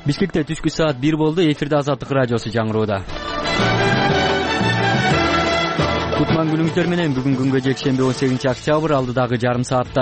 Бишкекте түшкү саат 1 болду. Эфирде Азаттык радиосу жаңыроодо. Кутман күнүңүздөр менен бүгүн күнгө жекшемби 18-октябрь алдыдагы жарым саатта.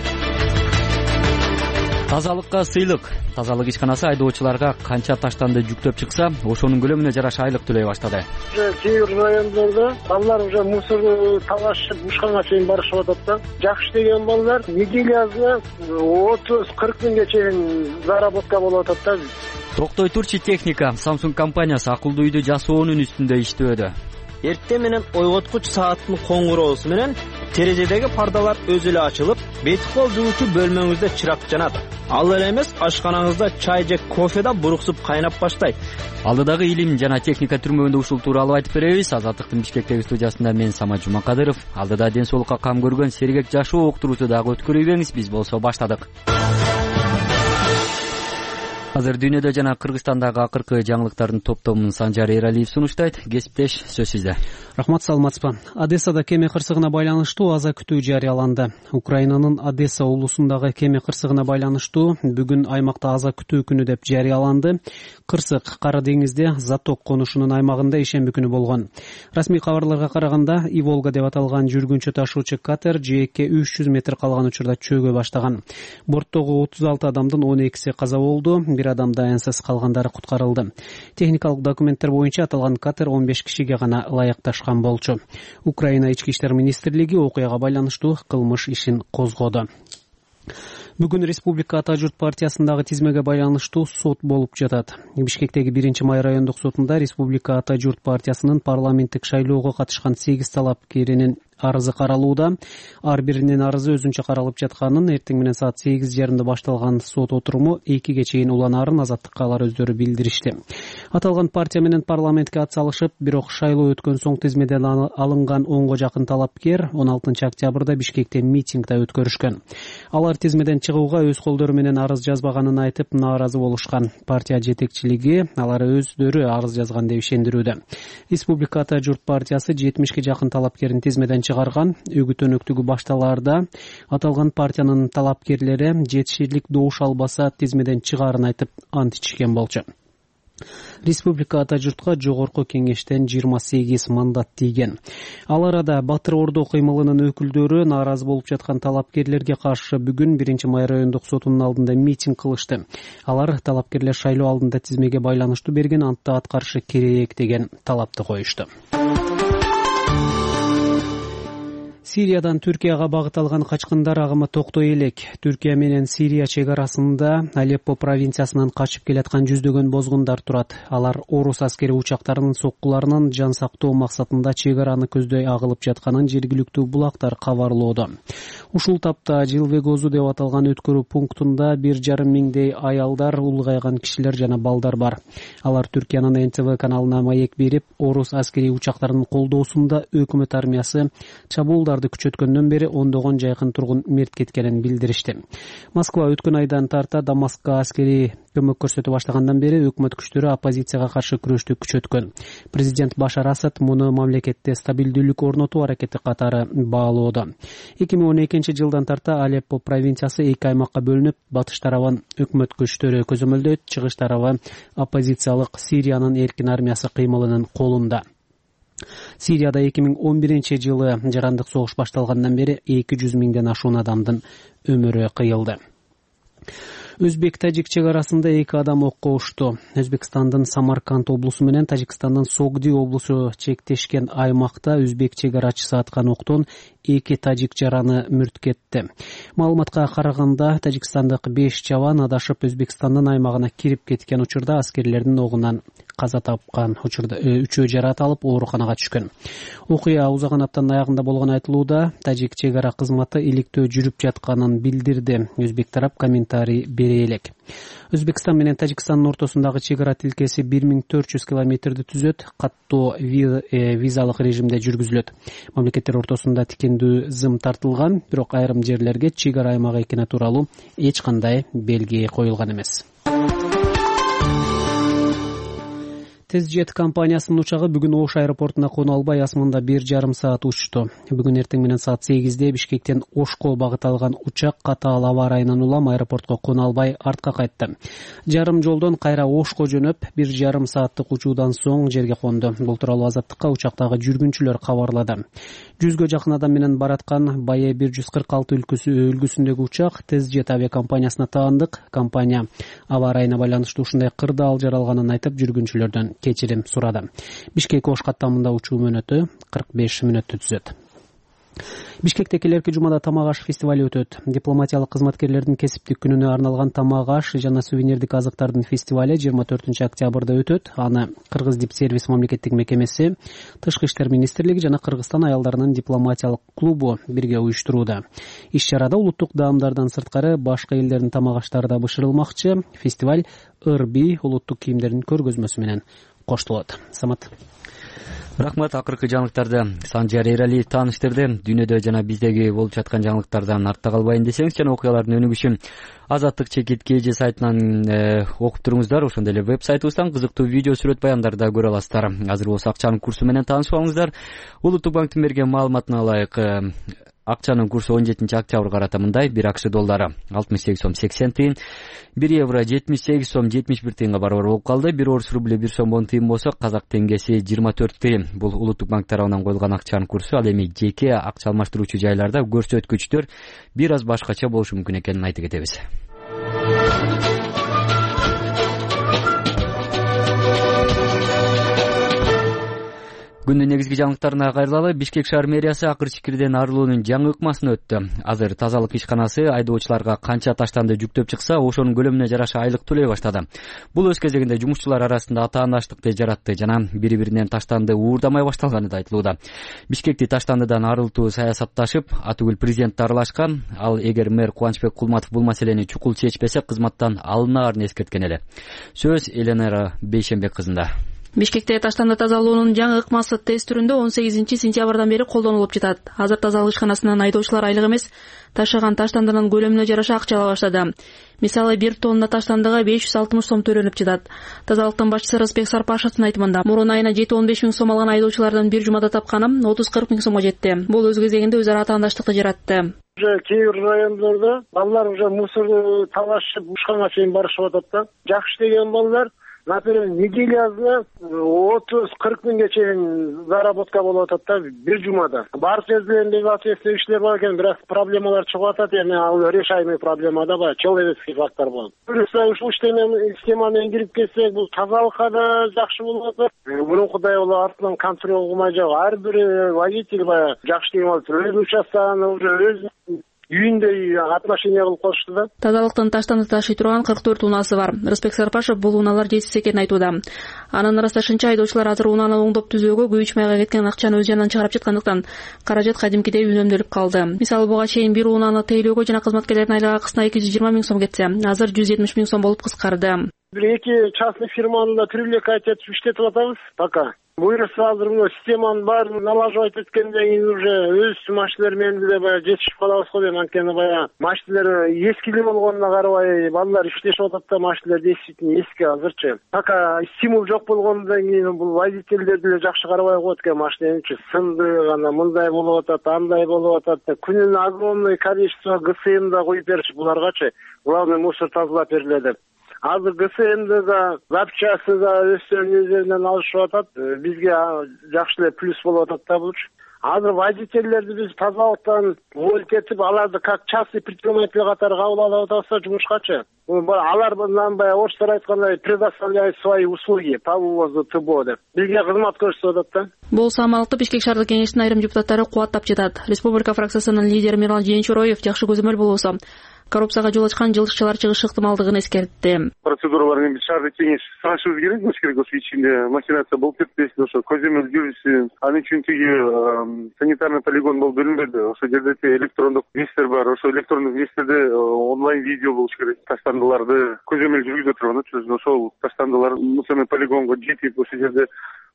Тазалыкка сыйлык. Тазалык ишканасы айдоочуларга канча таштанды жүктөп чыкса, ошонун көлөмүнө жараша айлык төлөй баштады. Кээ бир райондордо балдар уже мусорду талашып ушканга чейин барышып атат да. Жакшы иштеген балдар неделясына 30-40 миңге чейин заработка болуп атат да. Токтой турчу техника. Samsung компаниясы акылдуу үйдү жасоонун үстүндө иштөөдө. Эртең менен ойготкуч сааттын коңгуроосу менен терезедеги пардалар өзү эле ачылып, бети кол жуучу бөлмөңүздө чырак жанат. Ал эле эмес, ашканаңызда чай же кофе да буруксуп кайнап баштайт. Алдыдагы илим жана техника түрмөгүндө ушул тууралуу айтып беребиз. Азаттыктын Бишкектеги студиясында мен Самат Жумакадыров. Алдыда ден соолукка кам көргөн сергек жашоо уктуруусу дагы өткөрүлбеңиз. Биз болсо баштадык. Азыр дүйнөдө жана Кыргызстандагы акыркы жаңылыктардын топтомун Санжар Эралиев сунуштайт. Кесиптеш, сөз сизде. Рахмат, саламатсызбы. Одессада кеме кырсыгына байланыштуу аза күтүү жарыяланды. Украинанын Одесса облусундагы кеме кырсыгына байланыштуу бүгүн аймакта аза күтүү күнү деп жарыяланды. Кырсык Кара деңизде Заток конушунун аймагында ишемби күнү болгон. Расмий кабарларга караганда, Иволга деп аталган жүргүнчү ташуучу катер жээкке 300 метр калган учурда чөөгө баштаган. Борттогу 36 адамдын 12си каза болду. Бир адам даянсыз, калгандары куткарылды. Техникалык документтер боюнча аталган катер 15 кишиге гана ылайыкташкан болчу. Украина ички иштер министрлиги окуяга байланыштуу кылмыш ишин козгоду. Бүгүн Республика Ата журт партиясындагы тизмеге байланыштуу сот болуп жатат. Бишкектеги 1-май райондук сотунда Республика Ата журт партиясынын парламенттик шайлоого катышкан 8 талапкеринин арызы каралууда. Ар биринин арызы өзүнчө каралып жатканын, эртең менен саат 8:30 башталган сот отуруму 2ге чейин уланаарын Азаттыкка алар өздөрү билдиришти. Аталган партия менен парламентке ат салышып, бирок шайлоо өткөн соң тизмеден алынган 10го жакын талапкер 16-октябрда Бишкекте митингде өткөрүшкөн. Алар тизмеден чыгууга өз колдору менен арыз жазбаганын айтып нааразы болушкан. Партия жетекчилиги алар өздөрү арыз жазган деп ишендирүүдө. Республика Ата журт партиясы 70ге жакын талапкерин тизмеден чыгарган. Үгүт өнөктүгү башталаарда аталган партиянын талапкерлери жетиширлик добуш албаса тизмеден чыгаарын айтып ант ичишкен болчу. Республика Ата журтка жогорку кеңештен 28 мандат тийген. Ал арада Батыр Ордо кыймылынын өкүлдөрү нааразы болуп жаткан талапкерлерге каршы бүгүн 1-май райондук сотунун алдында митинг кылышты. Алар талапкерлер шайлоо алдында тизмеге байланыштуу берген антты аткарышы керек деген талапты коюшту. Сириядан Түркияга багыт алган качкындар агымы токтой элек. Түркия менен Сирия чек арасында Алеппо провинциясынан качып келаткан жүздөгөн бозгундар турат. Алар орус аскери учактарынын соккуларынан жан сактоо максатында чек араны көздөй агылып жатканын жергиликтүү булактар кабарлоодо. Ушул тапта Жилвегозу деп аталган өткөрүү пунктунда 1,5 миңдей аялдар, улгайган кишилер жана балдар бар. Алар Түркиянын НТВ каналына маек берип, орус аскери учактарынын колдоосунда өкмөт армиясы чабуулдарды күчөткөндөн бери ондогон жайкын тургун мерт кеткенин билдиришти. Москва өткөн айдан тарта Дамаскка аскери көмөк көрсөтө баштагандан бери өкмөт күчтөрү оппозицияга каршы күрөштү күчөткөн. Президент Башар Асад муну мамлекетте стабилдүүлүк орнотуу аракети катары баалоодо. 2012 жылдан тарта Алеппо провинциясы 2 аймакка бөлүнүп, батыш тарабын өкмөт күчтөрү көзөмөлдөйт, чыгыш тарабы оппозициялык Сириянын эркин армиясы кыймылынын колунда. Сирияда 2011 жылы жарандык согуш башталгандан бери 200 миңден ашуун адамдын өмүрү кыйылды. Өзбек-тажик чек арасында 2 адам окко ушту. Өзбекстандын Самарканд облусу менен Тажикстандын Согди облусу чектешкен аймакта өзбек чек арачысы аткан октон 2 тажик жараны мүрт кетти. Маалыматка караганда, тажикстандык 5 жабан адашып Өзбекстандын аймагына кирип кеткен учурда аскерлердин огунан каза тапкан. Учурда 3-өө жарат алып ооруканага түшкөн. Окуя узаган аптанын аягында болгон айтылууда, тажик чек ара кызматы иликтөө жүрүп жатканын билдирди. Өзбек тарап комментарий бере элек. Өзбекстан менен Тажикстандын ортосундагы чек ара тилкеси 1400 километрди түзөт, каттуу визалык режимде жүргүзүлөт. Мамлекеттер ортосунда тикендүү зым тартылган, бирок айрым жерлерге чек ара аймагы экени тууралуу эч кандай белги коюлган эмес. Тезжет компаниясынын учагы бүгүн Ош аэропортуна коно албай асманда 1,5 саат учту. Бүгүн эртең менен саат 8-де Бишкектен Ошко багыт алган учак катаал аба ырайынан улам аэропортко коно албай артка кайтты. Жарым жолдон кайра Ошко жөнөп 1,5 сааттык учуудан соң жерге конду. Бул тууралуу Азаттыкка учактагы жүргүнчүлөр кабарлады. 100гө жакын адам менен бараткан Бае 146 үлгүсүндөгү учак Тезжет авиакомпаниясына таандык. Компания аба ырайына байланыштуу ушундай кырдаал жаралганын айтып, жүргүнчүлөрдөн кечирим сурады. Бишкек Ош каттамында учуу мөөнөтү 45 мүнөттү түзөт. Бишкекте келерки жумада тамак аш фестивали өтөт. Дипломатиялык кызматкерлердин кесиптик күнүнө арналган тамак аш жана сувенирдик азыктардын фестивали 24 октябрда өтөт. Аны Кыргыз Дипсервис мамлекеттик мекемеси, Тышкы иштер министрлиги жана Кыргызстан аялдарынын дипломатиялык клубу бирге уюштурууда. Иш-чарада улуттук даамдардан сырткары башка элдердин тамак аштары да бышырылмакчы. Фестиваль ырби улуттук кийимдердин көргөзмөсү менен коштолот. Самат. Рахмат. Акыркы жаңылыктарды Санжар Эралиев тааныштырды. Дүйнөдө жана биздеги болуп жаткан жаңылыктардан артта калбайын десеңиз жана окуялардын өнүгүшүн Азаттык ЧК сайтынан окуп туруңуздар. Ошондой эле веб-сайтыбыздан кызыктуу видео сүрөт баяндарды да көрө аласыздар. Азыр болсо акчанын курсу менен таанышып алыңыздар. Улуттук банктын берген маалыматына ылайык акчанын курсу 17 октябрга карата мындай: 1 акш доллары 68 сом 80 тыйын, 1 евро 78 сом 71 тыйынга барабар болуп калды. 1 орус рубль 1 сом 10 тыйын болсо, казак теңгеси 24 тыйын. Бул улуттук банк тарабынан коюлган акчанын курсу. Ал эми жеке акча алмаштыруучу жайларда көрсөткүчтөр бир аз башкача болушу мүмкүн экенин айтып кетебиз. Күндүн негизги жаңылыктарына кайрылалы. Бишкек шаар мэриясы акыр чикирден арылуунун жаңы ыкмасын өттү. Азыр тазалык ишканасы айдоочуларга канча таштанды жүктөп чыкса, ошонун көлөмүнө жараша айлык төлөй баштады. Бул өз кезегинде жумушчулар арасында атаандаштыкты жаратты жана бири-биринен таштанды уурдамай башталганы да айтылууда. Бишкекти таштандыдан арылтуу саясатташып, Атүгүл президентти аралашкан. Ал эгер мэр Кубанычбек Кулматов бул маселени чукул чечпесе, кызматтан алынаарын эскерткен эле. Сөз Эленера Бейшенбек кызында. Бишкекте таштанды тазалоонун жаңы ыкмасы тест түрүндө 18 сентябрдан бери колдонулуп жатат. Азыр тазалык ишканасынан айдоочулар айлык эмес, ташаган таштандынын көлөмүнө жараша акча ала баштады. Мисалы 1 тонна таштандыга 560 сом төлөнүп жатат. Тазалыктын башчысы Рысбек Сарпашевдин айтымында, мурун айына 7-15 миң сом алган айдоочулардан бир жумада тапканым 30-40 миң сомго жетти. Бул өз кезегинде өз ара атаандаштыкты жаратты. Кээ бир райондордо балдар уже мусорду талашып ушканга чейин барышып атат да. Жакшы деген балдар например, неделясына 30-40 миңге чейин заработка болуп атат да бир жумада. Бар кездеринде ответственный иштер бар экен, бирок проблемалар чыгып атат, эми ал решаемый проблема да бар, человеческий фактор бар. Ушул система менен кирип кетсек, бул тазалыкка да жакшы болуп атат. Мурункудай болуп артынан контроль кылмай жок. Ар бир водитель баягы жакшы деген болуп, өз участканы уже өз үйүндөй отношение кылып коюшту да. Тазалыктын таштанды ташый турган 44 унаасы бар. Рысбек Сарпашев бул унаалар жетишсиз экенин айтууда. Анын ырасташынча, айдоочулар азыр унаны оңдоп түзөөгө күйүүч майга кеткен акчаны өз жанынан чыгарып жаткандыктан каражат кадимкидей үнөмдөлүп калды. Мисалы, буга чейин бир унаны тейлөөгө жана кызматкерлердин айлык акысына 220 миң сом кетсе, азыр 170 миң сом болуп кыскарды. Бир-эки частный фирманы да привлекать этип иштетип атабыз пока. Буйрса азыр мына системанын баарын налаживать эткенден кийин уже өз машиналар менен деле баягы жетишип калабыз го дейм. Анткени баягы машиналар эскилүү болгонуна карабай балдар иштешип атат да, машиналар действительно эски азырчы. Пока стимул жок болгондон кийин бул водительдер деле жакшы карабай коет экен, машинанычы сынды, ана мындай болуп атат, андай болуп атат. Күнүнө огромное количество ГСМ да коюп беришип буларгачы. Главный мусор тазалап бергиле деп. Азыр ГСМды да, запчасты да өздөрүнүн üzerinden алышып атат. Бизге жакшы эле плюс болуп атат да булчу. Азыр водительдерди биз тазалыктан өлкетип, аларды как частный предприниматель катары кабыл алып атабыз жумушкачы. Алар мындан баягы орустар айткандай предоставляют свои услуги по вывозу ТБО деп. Бизге кызмат көрсөтүп атат да. Бул самалыкты Бишкек шаардык кеңештин айрым депутаттары кубаттап жатат. Республика фракциясынын лидери Мирлан Жээнчороев жакшы көзөмөл болбосо коррупцияга жол ачкан жылдыкчылар чыгыш ыктымалдыгын эскертти. Процедуралар менен шаардык кеңеш сагышыбыз керек, мыш керек ошол ичинде махинация болуп кетпесин, ошо көзөмөл жүрүшсүн. Ал үчүн тиги санитарный полигон болуп берилбеди. Ошол жерде электрондук вестер бар. Ошол электрондук вестерде онлайн видео болуш керек. Таштандыларды көзөмөл жүргүзө турган, ошол таштандылар мусорный полигонго жетип, ошол жерде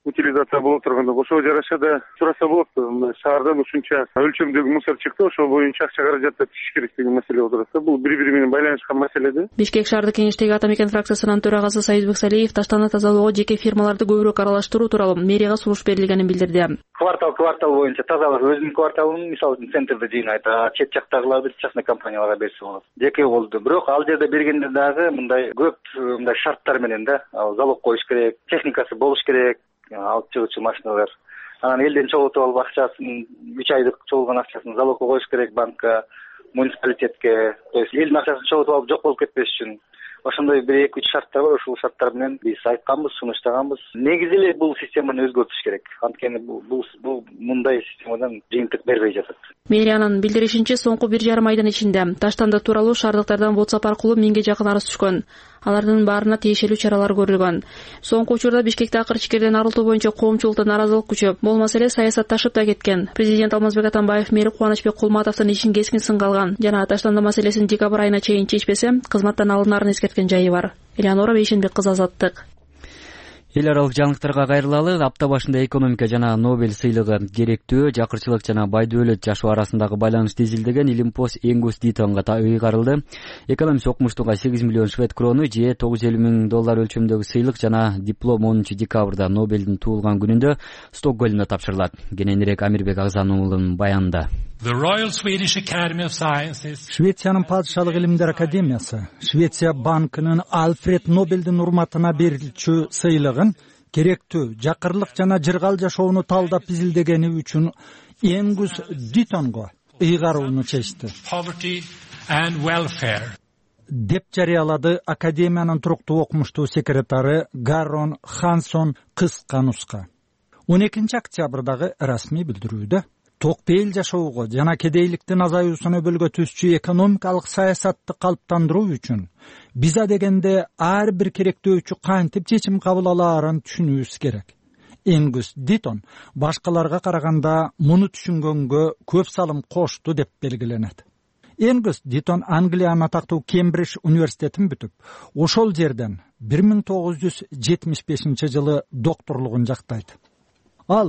утилизация боло турганда ошого жараша да сураса болот. Шаардан ушунча өлчөмдөгү мусор чыкты, ошол боюнча акча каражат да түшүш керек деген маселе отурат. Бул бири-бири менен байланышкан маселе да. Бишкек шаардык кеңештеги Ата Мекен фракциясынын төрагасы Союзбек Салиев таштанды тазалоого жеке фирмаларды көбүрөөк аралаштыруу тууралуу мэрияга сунуш берилгенин билдирди. Квартал боюнча тазалык өзүнүн кварталын, мисалы үчүн центрде жыйнайт, чет жактагыларды частный компанияларга берсе болот. Жеке болду. Бирок ал жерде бергенде дагы мындай көп мындай шарттар менен да, залог коюш керек, техникасы болуш керек, алып чыгуучу машиналар. Анан элден чогултуп алып акчасын, 3 айдык чогулган акчасын залогко коюш керек банкка, муниципалитетке. То есть элдин акчасын чогултуп алып жок болуп кетпеш үчүн. Ошондой 1-2 шарттар бар, ошол шарттар менен биз айтканбыз, сунуштаганбыз. Негизи эле бул системаны өзгөртүш керек. Анткени бул мындай системадан жыйынтык бербей жатат. Мэриянын билдиришинче, соңку 1,5 айдын ичинде таштанды тууралуу шаардыктардан WhatsApp аркылуу 1000ге жакын арыз түшкөн. Алардын баарына тиешелүү чаралар көрүлгөн. Соңку учурда Бишкекте акыр ичкерден арылтуу боюнча коомчулукта наразылык күчөп, бул маселе саясатташып да кеткен. Президент Алмазбек Атамбаев мэри Кубанычбек Кулматовдун ишин кескин сынга алган жана таштанды маселесин декабрь айына чейин чечпесе, кызматтан алынарын эскерткен жайы бар. Элеонора Бейшенбек кызы, Азаттык. Эл аралык жаңылыктарга кайрылалы. Апта башында экономика жана Нобель сыйлыгы керектүү жакырчылык жана бай дөөлөт жашоо арасындагы байланышты изилдеген Илимпос Энгус Дитонго ыйгарылды. Экономист окумуштууга 8 миллион швед крону же $950,000 өлчөмдөгү сыйлык жана диплом 10-декабрда Нобелдин туулган күнүндө Стокгольмдо тапшырылат. Кененирээк Амирбек Агзан уулунун баянында. Швециянын падышалык илимдер академиясы Швеция банкынын Альфред Нобелдин урматына берилчү сыйлыгын керектүү жакырлык жана жыргал жашоону талдап изилдегени үчүн Энгус Дитонго ыйгарууну чечти деп жарыялады академиянын туруктуу окумуштуу секретары Гаррон Хансон кыска нуска. 12 октябрдагы расмий билдирүүдө токпейил жашоого жана кедейликтин азаюусуна өбөлгө түзчү экономикалык саясатты калыптандыруу үчүн виза дегенде ар бир керектөөчү кантип чечим кабыл алаарын түшүнүүбүз керек. Энгус Дитон башкаларга караганда муну түшүнгөнгө көп салым кошту деп белгиленет. Энгус Дитон Англиянын атактуу Кембридж университетин бүтүп, ошол жерден 1975 жылы докторлугун жактайт. Ал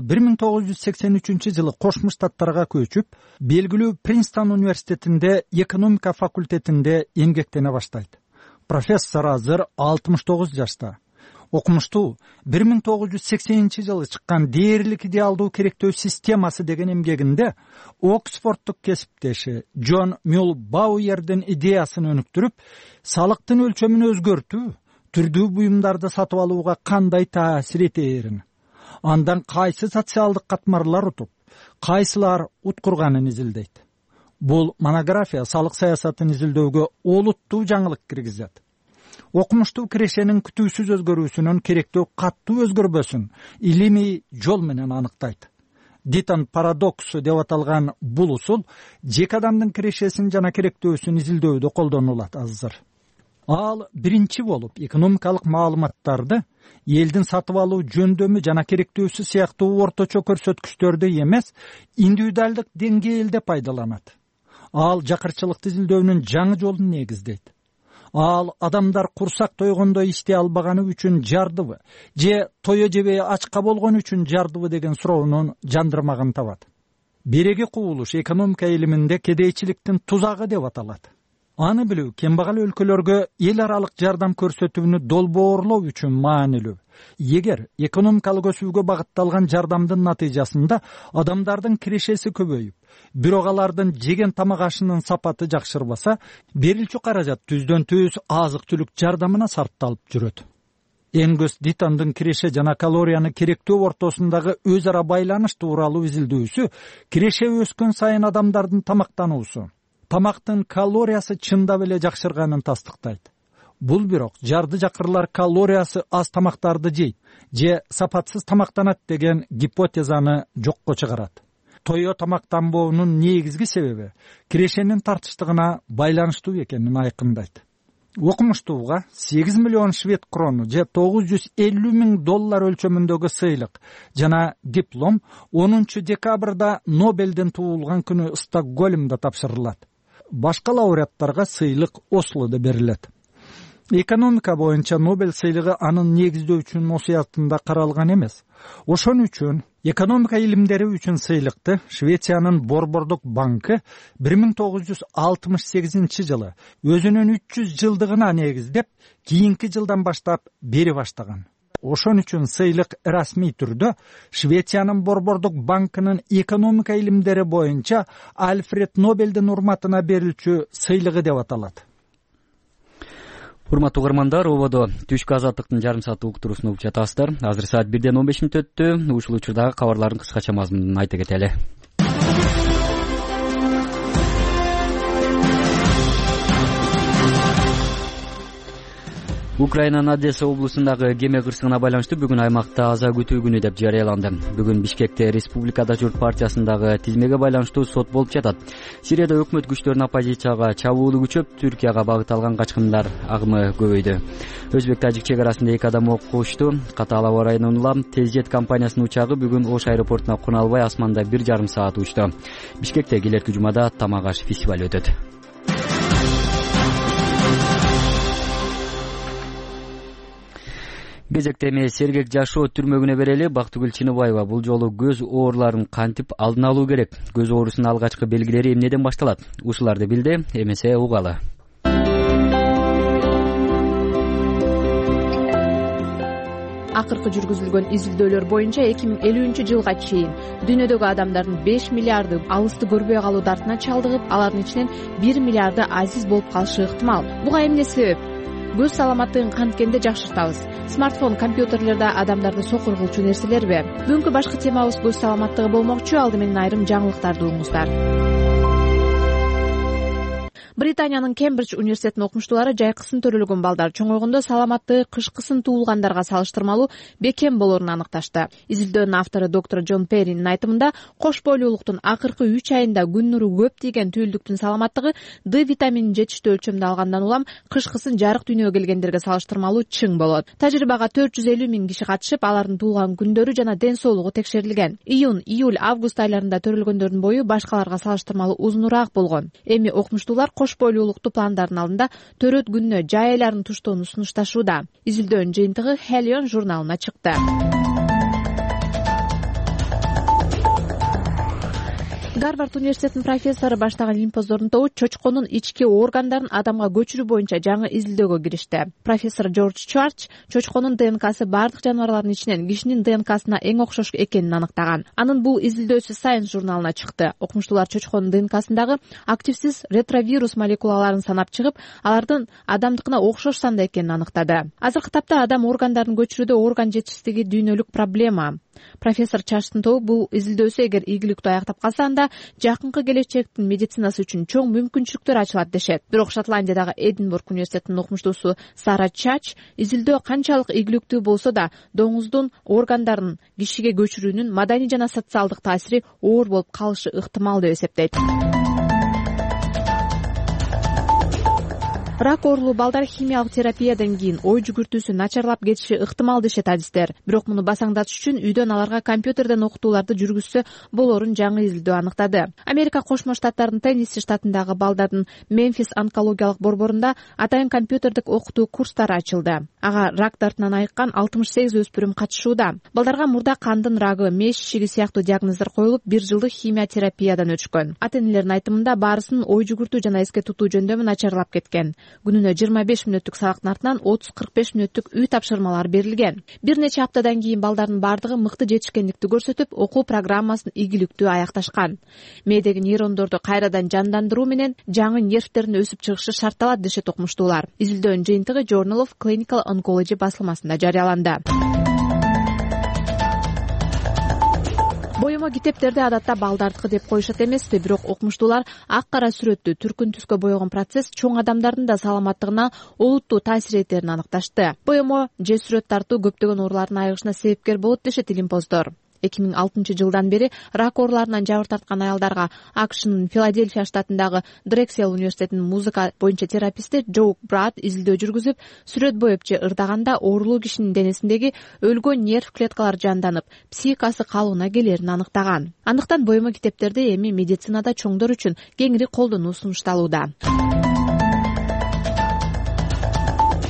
1983 жылы Кошмо Штаттарга көчүп, белгилүү Принстон университетинде экономика факультетинде эмгектене баштайт. Профессор азыр 69 жашта. Окумуштуу 1980 жылы чыккан дээрлик идеалдуу керектөө системасы деген эмгегинде Оксфордтук кесиптеши Джон Мюлбауердин идеясын өнүктүрүп, салыктын өлчөмүн өзгөртүү түрдүү буюмдарды сатып алууга кандай таасир этээрин, андан кайсы социалдык катмарлар утуп, кайсылар уткурганын изилдейт. Бул монография салык саясатын изилдөөгө олуттуу жаңылык киргизет. Окумуштуу кирешенин күтүүсүз өзгөрүүсүнүн керектөө каттуу өзгөрбөсүн илимий жол менен аныктайт. Дитон парадоксу деп аталган бул усул жеке адамдын кирешесин жана керектөөсүн изилдөөдө колдонулат азыр. Ал биринчи болуп экономикалык маалыматтарды элдин сатып алуу жөндөмү жана керектөөсү сыяктуу орточо көрсөткүчтөрдү эмес, индивидуалдык деңгээлде пайдаланат. Ал жакырчылыкты изилдөөнүн жаңы жолун негиздейт. Ал адамдар курсак тойгондо иштей албаганы үчүн жардыбы же тое жебей ачка болгон үчүн жардыбы деген суроонун жандырмагын табат. Береги кубулуш экономика илиминде кедейчиликтин тузагы деп аталат. Аны билүү кембагал өлкөлөргө эл аралык жардам көрсөтүүнү долбоорлоо үчүн маанилүү. Эгер экономикалык өсүүгө багытталган жардамдын натыйжасында адамдардын кирешеси көбөйүп, бирок алардын жеген тамак ашынын сапаты жакшырбаса, берилчү каражат түздөн-түз азык-түлүк жардамына сарпталып жүрөт. Энгус Дитондун киреше жана калорияны керектөө ортосундагы өз ара байланыш тууралуу изилдөөсү киреше өскөн сайын адамдардын тамактануусу, тамактын калориясы чындап эле жакшырганын тастыктайт. Бул бирок жарды жакырлар калориясы аз тамактарды жейт же сапатсыз тамактанат деген гипотезаны жокко чыгарат. Тое тамактанбоонун негизги себеби кирешенин тартыштыгына байланыштуу экенин айкындайт. Окумуштууга 8 миллион швед крону же $950,000 өлчөмүндөгү сыйлык жана диплом 10 декабрда Нобелдин туулган күнү Стокгольмдо тапшырылат. Башка лауреаттарга сыйлык Ослодо берилет. Экономика боюнча Нобель сыйлыгы анын негиздөөчүнүн осуятында каралган эмес. Ошон үчүн экономика илимдери үчүн сыйлыкты Швециянын Борбордук банкы 1968 жылы өзүнүн 300 жылдыгына негиздеп, кийинки жылдан баштап бери баштаган. Ошон үчүн сыйлык расмий түрдө Швециянын Борбордук банкынын экономика илимдери боюнча Альфред Нобелдин урматына берилчү сыйлыгы деп аталат. Урматтуу угармандар, ободо түшкү азаттыктын жарым сааттык уктуруусун угуп жатасыздар. Азыр саат 1:15 өттү. Ушул учурдагы кабарлардын кыскача мазмунун айта кетели. Украинанын Одесса облусундагы кеме кырсыгына байланыштуу бүгүн аймакта аза күтүү күнү деп жарыяланды. Бүгүн Бишкекте Республикада журт партиясындагы тизмеге байланыштуу сот болуп жатат. Сирияда өкмөт күчтөрүнүн оппозицияга чабуулу күчөп, Түркияга багыт алган качкындар агымы көбөйдү. Өзбек-тажик чек арасында 2 адам окушту. Катаал аба ырайынан улам Тезжет компаниясынын учагы бүгүн Ош аэропортуна кона албай асманда 1,5 саат учту. Бишкекте келерки жумада тамак аш фестиваль өтөт. Кезекте эми сергек жашоо түрмөгүнө берели. Бактыгүл Чыныбаева бул жолу көз ооруларын кантип алдын алуу керек? Көз оорусунун алгачкы белгилери эмнеден башталат? Ушуларды билди, эмесе угалы. Акыркы жүргүзүлгөн изилдөөлөр боюнча 2050-жылга чейин дүйнөдөгү адамдардын 5 миллиарды алысты көрбөй калуу дартына чалдыгып, алардын ичинен 1 миллиарды азиз болуп калышы ыктымал. Буга эмне себеп? Көз саламаттыгын канткенде жакшыртабыз. Смартфон, компьютерлерде адамдарды сокур кылчу нерселерби? Бүгүнкү башкы темабыз көз саламаттыгы болмокчу. Алды менен айрым жаңылыктарды угуңуздар. Британиянын Кембридж университетинин окумуштуулары жайкысын төрөлгөн балдар чоңойгондо саламаттыгы кышкысын туулгандарга салыштырмалуу бекем болоорун аныкташты. Изилдөөнүн автору доктор Джон Перринин айтымында, кош бойлуулуктун акыркы 3 айында күн нуру көп тийген түйүлдүктүн саламаттыгы D витаминин жетиштүү өлчөмдө алгандан улам кышкысын жарык дүйнөгө келгендерге салыштырмалуу чың болот. Тажрыйбага 450 000 киши катышып, алардын туулган күндөрү жана ден соолугу текшерилген. Июнь, июль, август айларында төрөлгөндөрдүн бою башкаларга салыштырмалуу узунураак болгон. Эми окумуштуулар кош бойлуулукту пландардын алдында төрөт күнүнө жай айларын туштоону сунушташууда. Изилдөөнүн жыйынтыгы Helion журналына чыкты. Гарвард университетинин профессору баштаган илимпоздордун тобу чочконун ички органдарын адамга көчүрүү боюнча жаңы изилдөөгө киришти. Профессор Джордж Чварч чочконун ДНКсы бардык жаныбарлардын ичинен кишинин ДНКсына эң окшош экенин аныктаган. Анын бул изилдөөсү Science журналына чыкты. Окумуштуулар чочконун ДНКсындагы активсиз ретровирус молекулаларын санап чыгып, алардын адамдыкына окшош санда экенин аныктады. Азыркы тапта адам органдарын көчүрүүдө орган жетишсиздиги дүйнөлүк проблема. Профессор Чварчтын тобу бул изилдөөсү эгер ийгиликтүү аяктап калса, анда жакынкы келечектин медицинасы үчүн чоң мүмкүнчүлүктөр ачылат дешет. Бирок Шотландиядагы Эдинбург университетинин окумуштуусу Сара Чач изилдөө канчалык ийгиликтүү болсо да, доңуздун органдарын кишиге көчүрүүнүн маданий жана социалдык таасири оор болуп калышы ыктымал деп эсептейт. Рак оорулуу балдар химиялык терапиядан кийин ой жүгүртүүсү начарлап кетиши ыктымал дешет адистер. Бирок муну басаңдатыш үчүн үйдөн аларга компьютерден окутууларды жүргүзсө болоорун жаңы изилдөө аныктады. Америка Кошмо Штаттарынын Теннесси штатындагы балдардын Мемфис онкологиялык борборунда атайын компьютердик окутуу курстары ачылды. Ага рак дартынан айыккан 68 өспүрүм катышууда. Балдарга мурда кандын рагы, меш ишиги сыяктуу диагноздар коюлуп, 1 жылдык химиотерапиядан өтүшкөн. Ата-энелердин айтымында баарысынын ой жүгүртүү жана эске тутуу жөндөмү начарлап кеткен. Күнүнө 25 мүнөттүк сабактын артынан 30-45 мүнөттүк үй тапшырмалар берилген. Бир нече аптадан кийин балдардын бардыгы мыкты жетишкендикти көрсөтүп, окуу программасын ийгиликтүү аякташкан. Мээдеги нейрондорду кайрадан жандандыруу менен жаңы нервтердин өсүп чыгышы шартталат дешет окумуштуулар. Изилдөөнүн жыйынтыгы Journal of Clinical Oncology басылмасында жарыяланды. Боёмо китептерди адатта балдардыкы деп коюшат эмеспи, бирок окумуштуулар ак кара сүрөттү түркүн түскө боёгон процесс чоң адамдардын да саламаттыгына олуттуу таасир этерин аныкташты. Боёмо же сүрөт тартуу көптөгөн оорулардын айыгышына себепкер болот дешет илимпоздор. 2006-жылдан бери рак ооруларынан жабыр тарткан аялдарга АКШнын Филадельфия штатындагы Дрексел университетинин музыка боюнча тераписти Джо Брат изилдөө жүргүзүп, сүрөт боеп же ырдаганда оорулуу кишинин денесиндеги өлгөн нерв клеткалары жанданып, психикасы калыбына келерин аныктаган. Андыктан боёмо китептерди эми медицинада чоңдор үчүн кеңири колдонуу сунушталууда.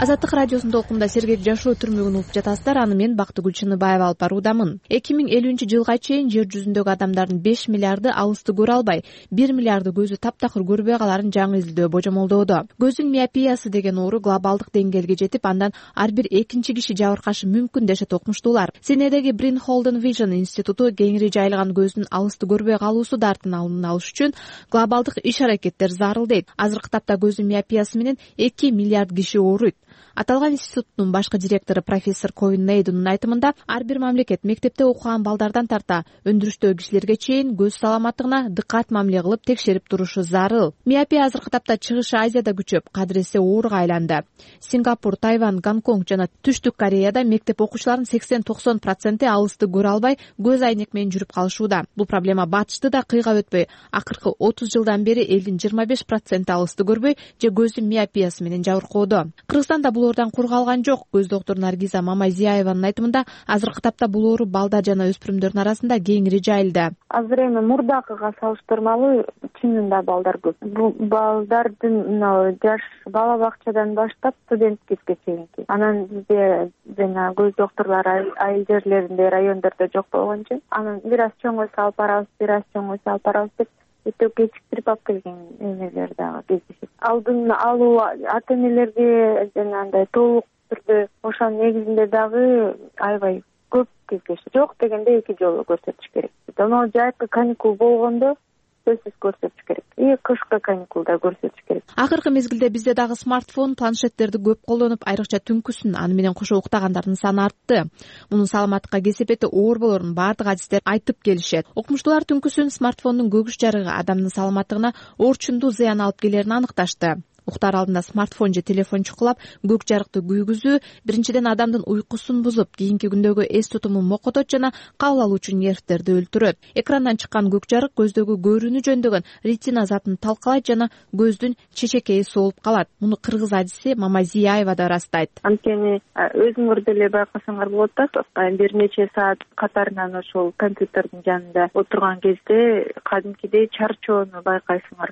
Азаттык радиосунун толкунда сергек жашоо түрмөгүн угуп жатасыздар. Аны мен Бактыгүл Чыныбаева алып баруудамын. 2050-жылга чейин жер жүзүндөгү адамдардын 5 миллиарды алысты көрө албай, 1 миллиарды көзү таптакыр көрбөй каларын жаңы изилдөө божомолдоодо. Көздүн миопиясы деген оору глобалдык деңгээлге жетип, андан ар бир экинчи киши жабыркашы мүмкүн дешет окумуштуулар. Сиднейдеги Брин Холден Vision институту кеңири жайылган көздүн алысты көрбөй калуусу дартын алдын алыш үчүн глобалдык иш-аракеттер зарыл дейт. Азыркы тапта көздүн миопиясы менен 2 миллиард киши ооруйт. Аталган институттун башкы директору профессор Ковин Нейдунун айтымында, ар бир мамлекет мектепте окуган балдардан тарта өндүрүштөгү кишилерге чейин көз саламаттыгына дыккат мамиле кылып текшерип турушу зарыл. Миопия азыркы тапта Чыгыш Азияда күчөп, кадыресе ооруга айланды. Сингапур, Тайвань, Гонконг жана Түштүк Кореяда мектеп окуучуларынын 80-90% алысты көрө албай, көз айнек менен жүрүп калышууда. Бул проблема батышты да кыйгап өтпөй, акыркы 30 жылдан бери элдин 25% алысты көрбөй же көздүн миопиясы менен жабыркоодо. Кыргызстанда бул оорудан кур калган жок. Көз доктуру Наргиза Мамазияеванын айтымында, азыркы тапта бул оору балдар жана өспүрүмдөрдүн арасында кеңири жайылды. Азыр эми мурдакыга салыштырмалуу чынында балдар көп. Бул балдардын жаш бала бакчадан баштап студент кезге чейинки. Анан бизде жана көз доктурлары айыл жерлеринде, райондордо жок болгон үчүн анан бир аз чоңойсо алып барабыз, бир аз чоңойсо алып барабыз деп өтө кечиктирип алып келген эмелер дагы кездешет. Алдын алуу ата-энелерге жанагындай толук түрдө ошонун негизинде дагы аябай көп кездешет. Жок дегенде 2 жолу көрсөтүш керек. Анан жайкы каникул болгондо сөзсүз көрсөтүш керек. И кышкы каникулда көрсөтүш керек. Акыркы мезгилде бизде дагы смартфон, планшеттерди көп колдонуп, айрыкча түнкүсүн аны менен кошо уктагандардын саны артты. Мунун саламаттыкка кесепети оор болорун баардык адистер айтып келишет. Окумуштуулар түнкүсүн смартфондун көгүш жарыгы адамдын саламаттыгына орчундуу зыян алып келерин аныкташты. Уктар алдында смартфон же телефон чукулап, көк жарыкты күйгүзүү биринчиден адамдын уйкусун бузуп, кийинки күндөгү эс тутумун мокотот жана кабыл алуучу нервтерди өлтүрөт. Экрандан чыккан көк жарык көздөгү көрүүнү жөндөгөн ретина затын талкалайт жана көздүн чечекейи соолуп калат. Муну кыргыз адиси Мамазияева да ырастайт. Анткени өзүңөр деле байкасаңар болот да, бир нече саат катарынан ошол компьютердин жанында отурган кезде кадимкидей чарчоону байкайсыңар.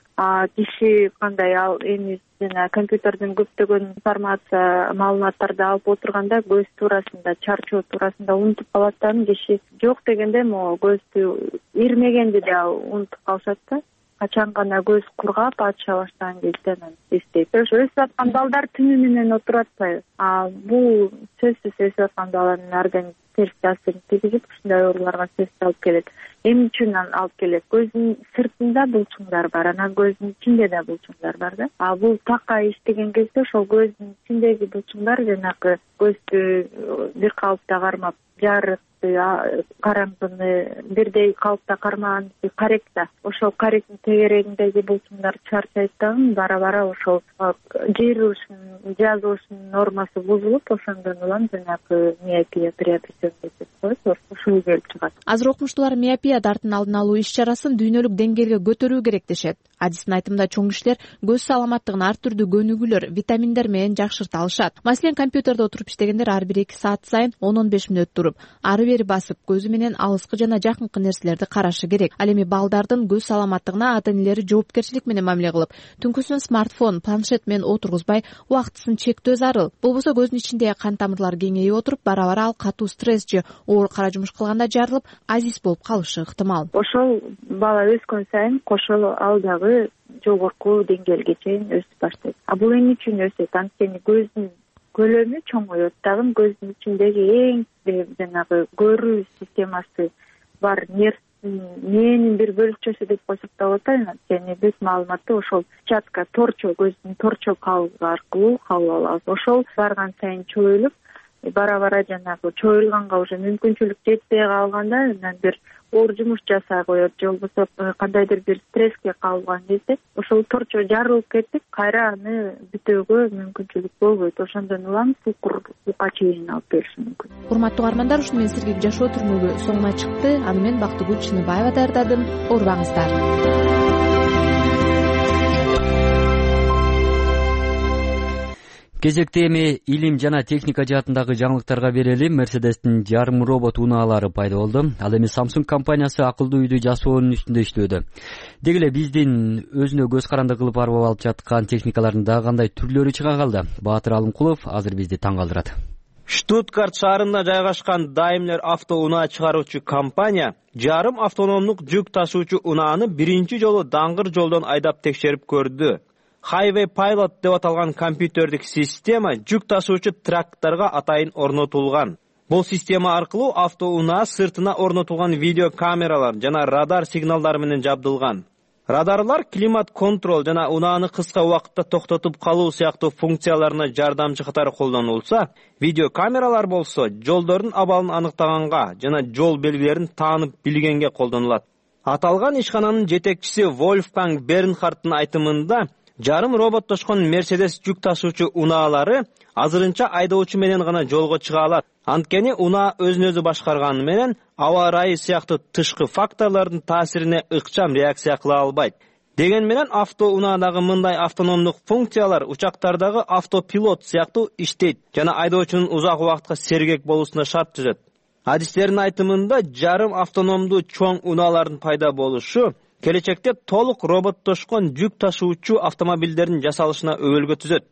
Киши кандай эми жана компьютердин көптөгөн информация, маалыматтарды алып отурганда көз туурасында, чарчоо туурасында унутуп калат да, киши жок дегенде могу көздү ирмегенди да унутуп калышат да. Качан гана көз кургап ача баштаган кезде анан эстейт. Өсүп аткан балдар түнү менен отуруп атпайбы? Бул сөзсүз өсүп аткан баланын организмине терс таасирин тийгизип, ушундай ооруларга сөзсүз алып келет. Эмне үчүн алып келет? Көздүн сыртында булчуңдар бар, анан көздүн ичинде да булчуңдар бар да. Бул такай иштеген кезде ошол көздүн ичиндеги булчуңдар жанагы көздү бир калыпта кармап, жарыкты, караңгыны бирдей калыпта кармаган каректа. Ошол каректин тегерегиндеги булчуңдар чарчайт дагы, бара-бара ошол жыйырылышынын, жазылышынын нормасы бузулуп, ошондон улам жанагы миопия приобретен деп коет, ушул келип чыгат. Азыр окумуштуулар миопия дартын алдын алуу иш-чарасын дүйнөлүк деңгээлге көтөрүү керек дешет. Адистин айтымында чоң кишилер көз саламаттыгын ар түрдүү көнүгүүлөр, витаминдер менен жакшырта алышат. Маселен, компьютерде отуруп иштегендер ар бир 2 саат сайын 10-15 мүнөт туруп, ары бери басып, көзү менен алыскы жана жакынкы нерселерди карашы керек. Ал эми балдардын көз саламаттыгына ата-энелери жоопкерчилик менен мамиле кылып, түнкүсүн смартфон, планшет менен отургузбай, убактысын чектөө зарыл. Болбосо көздүн ичиндеги кан тамырлар кеңейип отуруп, бара-бара ал катуу стресс же оор кара жумуш кылганда жарылып, азиз болуп калышы ыктымал. Ошол бала өскөн сайын кошо ал дагы жогорку деңгээлге чейин өсүп баштайт. Бул эмне үчүн өсөт? Анткени көздүн көлөмү чоңоет дагы, көздүн ичиндеги эң жанагы көрүү системасы бар нервнин бир бөлүкчөсү деп койсок да болот. Анткени бүт маалыматты ошол сетчатка, торчо, көздүн торчо кабыгы аркылуу кабыл алабыз. Ошол барган сайын чоюлуп, бара-бара жанагы чоюлганга уже мүмкүнчүлүк жетпей калганда анан бир оор жумуш жасай коет, же болбосо кандайдыр бир стресске кабылган кезде ошол торчо жарылып кетип, кайра аны бүтөөгө мүмкүнчүлүк болбойт. Ошондон улам сукурга чейин алып келиши мүмкүн. Урматтуу каармандар, ушуну менен сергек жашоо түрмөгү соңуна чыкты. Аны мен Бактыгүл Чыныбаева даярдадым. Оорубаңыздар. Кезекте эми илим жана техника жаатындагы жаңылыктарга берели. Мерседестин жарым робот унаалары пайда болду. Ал эми Samsung компаниясы акылдуу үйдү жасоонун үстүндө иштөөдө. Деги эле биздин өзүнө көз каранды кылып арбап алып жаткан техникалардын дагы кандай түрлөрү чыга калды? Баатыр Алымкулов азыр бизди таң калтырат. Штутгарт шаарында жайгашкан Daimler авто унаа чыгаруучу компания жарым автономдук жүк ташуучу унааны биринчи жолу даңгыр жолдон айдап текшерип көрдү. Highway Pilot деп аталган компьютердик система жүк ташуучу тракторго атайын орнотулган. Бул система аркылуу автоунаа сыртына орнотулган видео камералар жана радар сигналдары менен жабдылган. Радарлар климат контрол жана унааны кыска убакытта токтотуп калуу сыяктуу функцияларына жардамчы катары колдонулса, видео камералар болсо жолдордун абалын аныктаганга жана жол белгилерин таанып билгенге колдонулат. Аталган ишкананын жетекчиси Вольфганг Бернхардтын айтымында, жарым роботтошкон Mercedes жүк ташуучу унаалары азырынча айдоочу менен гана жолго чыга алат. Анткени унаа өзүн-өзү башкарганы менен аба ырайы сыяктуу тышкы факторлордун таасирине ыкчам реакция кыла албайт. Деген менен автоунаадагы мындай автономдук функциялар учактардагы автопилот сыяктуу иштейт жана айдоочунун узак убакытка сергек болуусуна шарт түзөт. Адистердин айтымында жарым автономдуу чоң унаалардын пайда болушу келечекте толук роботтошкон жүк ташуучу автомобилдердин жасалышына өбөлгө түзөт.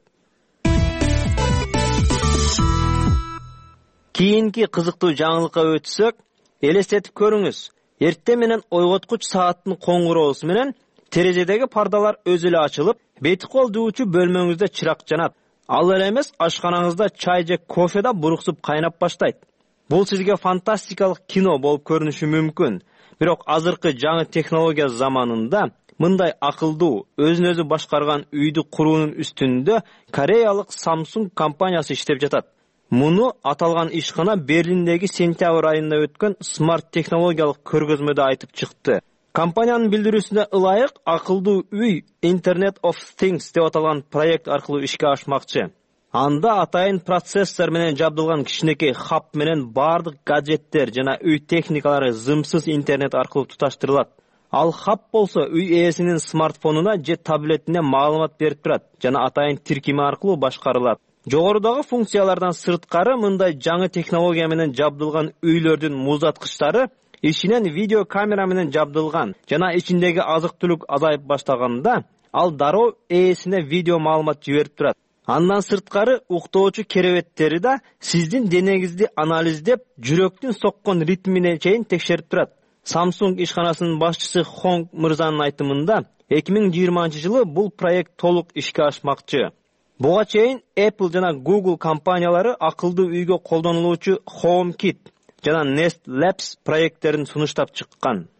Кийинки кызыктуу жаңылыкка өтсөк, элестетип көрүңүз. Эртең менен ойготкуч сааттын коңгуроосу менен терезедеги пардалар өзү эле ачылып, бети кол жуучу бөлмөңүздө чырак жанат. Ал эле эмес, ашканаңызда чай же кофе да буруксуп кайнап баштайт. Бул сизге фантастикалык кино болуп көрүнүшү мүмкүн. Бирок азыркы жаңы технология заманында мындай акылдуу, өзүн-өзү башкарган үйдү куруунун үстүндө Кореялык Samsung компаниясы иштеп жатат. Муну аталган ишкана Берлиндеги сентябрь айында өткөн смарт технологиялык көргөзмөдө айтып чыкты. Компаниянын билдирүүсүнө ылайык, акылдуу үй Internet of Things деп аталган проект аркылуу ишке ашмакчы. Анда атайын процессор менен жабдылган кичинекей хаб менен бардык гаджеттер жана үй техникалары зымсыз интернет аркылуу туташтырылат. Ал хаб болсо үй ээсинин смартфонуна же таблетине маалымат берип турат жана атайын тиркеме аркылуу башкарылат. Жогорудагы функциялардан сырткары мындай жаңы технология менен жабдылган үйлөрдүн муздаткычтары ичинен видео камера менен жабдылган жана ичиндеги азык-түлүк азайып баштаганда ал дароо ээсине видео маалымат жиберип турат. Андан сырткары уктоочу керебеттери да сиздин денеңизди анализдеп, жүрөктүн соккон ритмине чейин текшерип турат. Samsung ишканасынын башчысы Хонг мырзанын айтымында 2020-жылы бул проект толук ишке ашмакчы. Буга чейин Apple жана Google компаниялары акылдуу үйгө колдонулуучу HomeKit жана Nest Labs проекттерин сунуштап чыккан.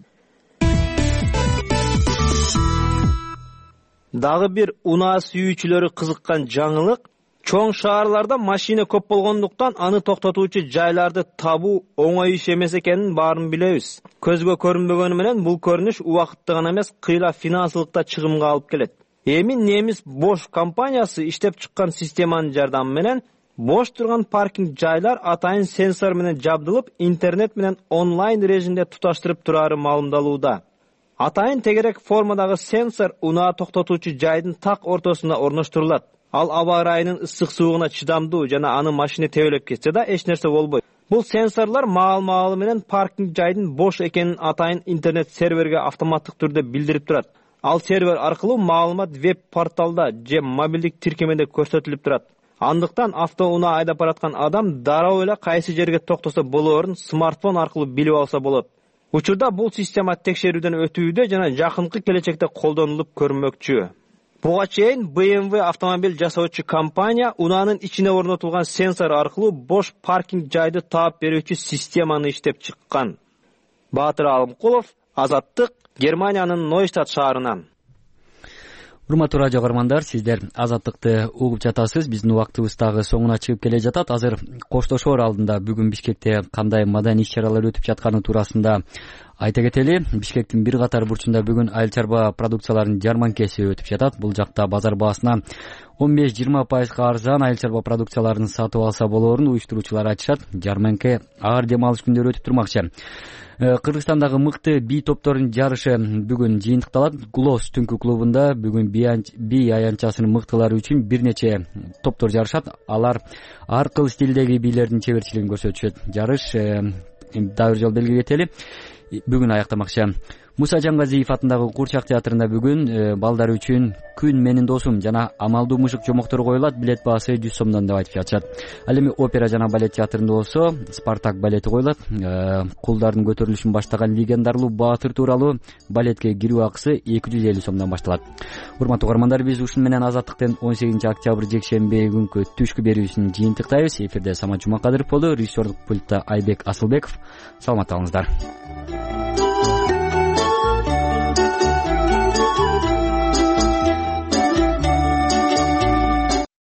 Дагы бир унаа сүйүүчүлөрү кызыккан жаңылык, чоң шаарларда машина көп болгондуктан аны токтотуучу жайларды табуу оңой иш эмес экенин баарын билебиз. Көзгө көрүнбөгөнү менен бул көрүнүш убакытты гана эмес, кыйла финансылыкта чыгымга алып келет. Эми немис Bosch компаниясы иштеп чыккан системанын жардамы менен бош турган паркинг жайлар атайын сенсор менен жабдылып, интернет менен онлайн режимде туташтырып турары маалымдалууда. Атайын тегерек формадагы сенсор унаа токтотуучу жайдын так ортосуна орноштурулат. Ал аба ырайынын ысык суугуна чыдамдуу жана аны машина тебелеп кетсе да эч нерсе болбойт. Бул сенсорлор маал-маалы менен паркинг жайдын бош экенин атайын интернет серверге автоматтык түрдө билдирип турат. Ал сервер аркылуу маалымат веб-порталда же мобилдик тиркемеде көрсөтүлүп турат. Андыктан автоунаа айдап бараткан адам дароо эле кайсы жерге токтосо болоорун смартфон аркылуу билип алса болот. Учурда бул система текшерүүдөн өтүүдө жана жакынкы келечекте колдонулуп көрмөкчү. Буга чейин BMW автомобиль жасоочу компания унаанын ичине орнотулган сенсор аркылуу бош паркинг жайды таап берүүчү системаны иштеп чыккан. Баатыр Алымкулов, Азаттык, Германиянын Нойштадт шаарынан. Урматтуу радио көрөрмандар, сиздер Азаттыкты угуп жатасыз. Биздин убактыбыз дагы соңуна чыгып келе жатат. Азыр коштошоор алдында бүгүн Бишкекте кандай маданий иш-чаралар өтүп жатканы туурасында Айта кетели, Бишкектин бир катар бурчунда бүгүн айыл чарба продукцияларынын жарманкеси өтүп жатат. Бул жакта базар баасына 15-20% арзан айыл чарба продукцияларын сатып алса болоорун уюштуруучулар айтышат. Жарманке аяр дем алыш күндөрү өтүп турмакчы. Кыргызстандагы мыкты би топторунун жарышы бүгүн жыйынтыкталат. Гулос түнкү клубунда бүгүн би аянтчасынын мыктылары үчүн бир нече топтор жарышат. Алар ар кыл стилдеги бийлердин чеберчилигин көрсөтүшөт. Жарыш дагы бир жолу белгилей кетели, бүгүн аяктамакчы. Муса Жангазиев атындагы Курчак театрында бүгүн балдар үчүн Күн менин досум жана Амалдуу мушук жомоктору коюлат. Билет баасы 100 сомдон деп айтып жатышат. Ал эми опера жана балет театрында болсо Спартак балети коюлат. Кулдардын көтөрүлүшүн баштаган легендарлуу баатыр тууралуу балетке кирүү акысы 250 сомдон башталат. Урматтуу угармандар, биз ушун менен Азаттыктын 18-октябрь жекшемби күнкү түшкү берүүсүн жыйынтыктайбыз. Эфирде Самат Жумакадыров болду, режиссерлук пультта Айбек Асылбеков. Саламатта болуңуздар.